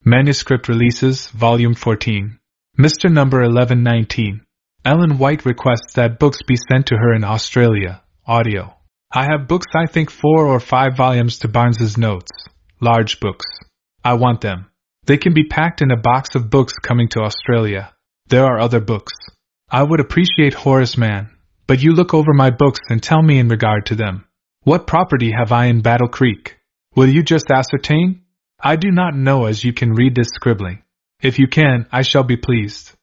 Manuscript Releases, Volume 14. Mr. Number 1119. Ellen White requests that books be sent to her in Australia. Audio. I have books, I think 4 or 5 volumes to Barnes's Notes. Large books. I want them. They can be packed in a box of books coming to Australia. There are other books. I would appreciate Horace Mann, but you look over my books and tell me in regard to them. What property have I in Battle Creek? Will you just ascertain? I do not know as you can read this scribbling. If you can, I shall be pleased.